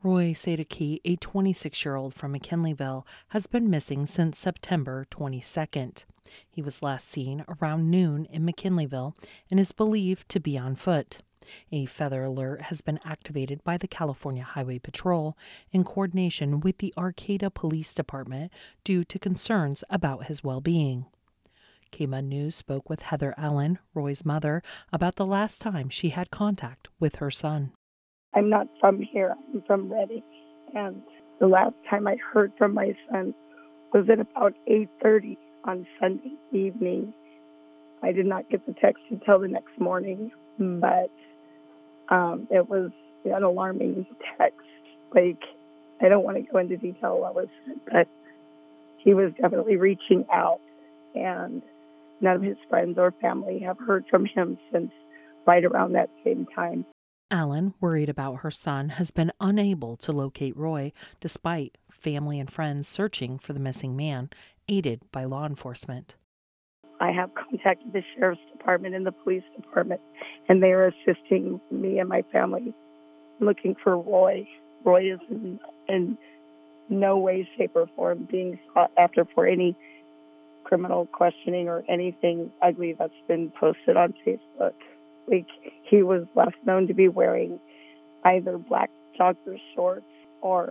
Roy Sadaki, a 26-year-old from McKinleyville, has been missing since September 22nd. He was last seen around noon in McKinleyville and is believed to be on foot. A feather alert has been activated by the California Highway Patrol in coordination with the Arcata Police Department due to concerns about his well-being. KMUN News spoke with Heather Allen, Roy's mother, about the last time she had contact with her son. I'm not from here. I'm from Redding. And the last time I heard from my son was at about 8:30 on Sunday evening. I did not get the text until the next morning, but it was an alarming text. Like, I don't want to go into detail what was said, but he was definitely reaching out, and none of his friends or family have heard from him since right around that same time. Allen, worried about her son, has been unable to locate Roy despite family and friends searching for the missing man, aided by law enforcement. I have contacted the sheriff's department and the police department, and they are assisting me and my family looking for Roy. Roy is in no way, shape, or form being sought after for any criminal questioning or anything ugly that's been posted on Facebook. Like, he was last known to be wearing either black jogger shorts or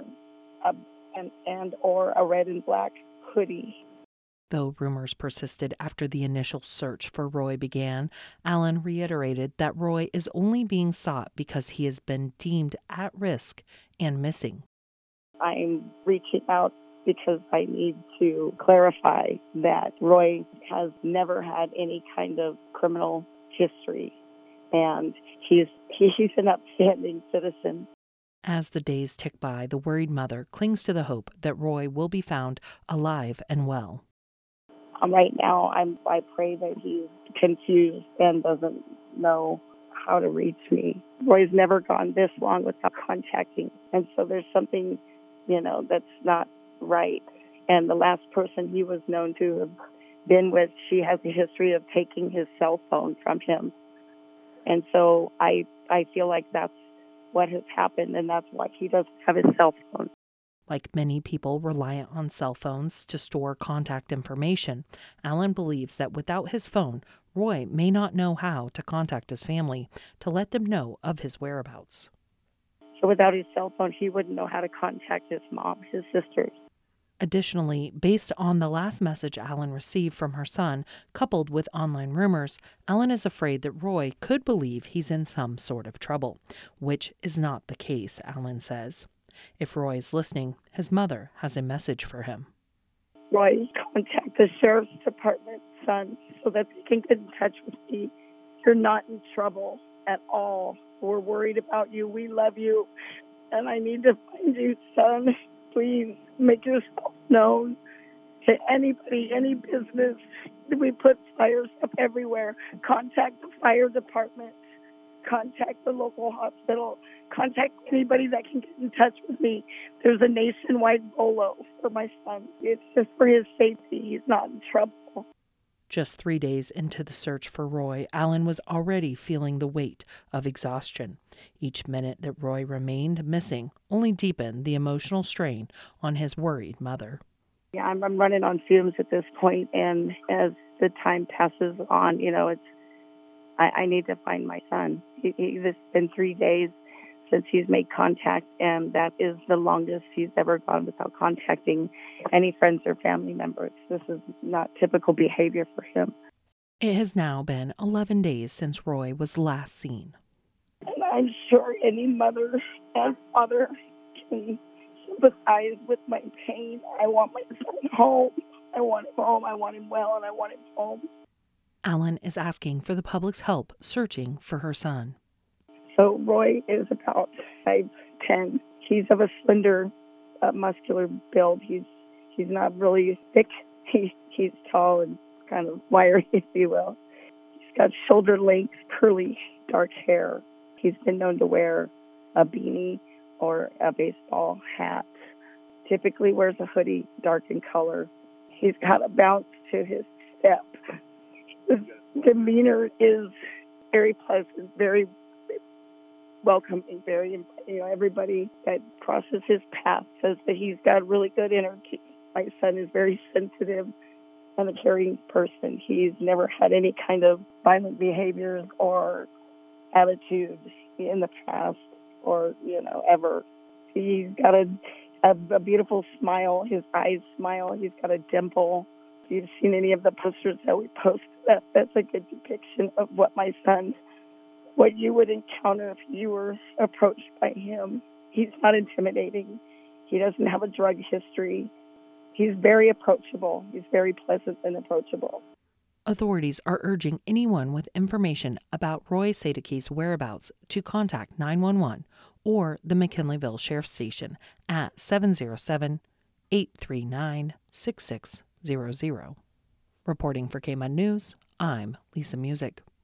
a red and black hoodie. Though rumors persisted after the initial search for Roy began, Allen reiterated that Roy is only being sought because he has been deemed at risk and missing. I'm reaching out because I need to clarify that Roy has never had any kind of criminal history, and he's an upstanding citizen. As the days tick by, the worried mother clings to the hope that Roy will be found alive and well. Right now, I pray that he's confused and doesn't know how to reach me. Roy's never gone this long without contacting, and so there's something, that's not right. And the last person he was known to have been with, she has a history of taking his cell phone from him. And so I feel like that's what has happened, and that's why he doesn't have his cell phone. Like many people reliant on cell phones to store contact information, Allen believes that without his phone, Roy may not know how to contact his family to let them know of his whereabouts. So without his cell phone, he wouldn't know how to contact his mom, his sisters. Additionally, based on the last message Allen received from her son, coupled with online rumors, Allen is afraid that Roy could believe he's in some sort of trouble, which is not the case, Allen says. If Roy is listening, his mother has a message for him. Roy, contact the sheriff's department, son, so that they can get in touch with me. You're not in trouble at all. We're worried about you. We love you. And I need to find you, son. Please make yourself known to anybody, any business. We put fires up everywhere. Contact the fire department. Contact the local hospital. Contact anybody that can get in touch with me. There's a nationwide bolo for my son. It's just for his safety. He's not in trouble. Just 3 days into the search for Roy, Allen was already feeling the weight of exhaustion. Each minute that Roy remained missing only deepened the emotional strain on his worried mother. Yeah, I'm running on fumes at this point, and as the time passes on, I need to find my son. It's been 3 days since he's made contact, and that is the longest he's ever gone without contacting any friends or family members. This is not typical behavior for him. It has now been 11 days since Roy was last seen. And I'm sure any mother and father can sympathize with my pain. I want my son home. I want him home. I want him well, and I want him home. Allen is asking for the public's help searching for her son. So Roy is about 5'10". He's of a slender, muscular build. He's not really thick. He's tall and kind of wiry, if you will. He's got shoulder-length, curly, dark hair. He's been known to wear a beanie or a baseball hat. Typically wears a hoodie, dark in color. He's got a bounce to his step. His demeanor is very pleasant, very welcoming, very, everybody that crosses his path says that he's got really good energy. My son is very sensitive and a caring person. He's never had any kind of violent behaviors or attitudes in the past or, ever. He's got a beautiful smile. His eyes smile. He's got a dimple. If you've seen any of the posters that we post, that's a good depiction of what you would encounter if you were approached by him. He's not intimidating. He doesn't have a drug history. He's very approachable. He's very pleasant and approachable. Authorities are urging anyone with information about Roy Sadake's whereabouts to contact 911 or the McKinleyville Sheriff's Station at 707-839-6600. Reporting for KMUN News, I'm Lisa Music.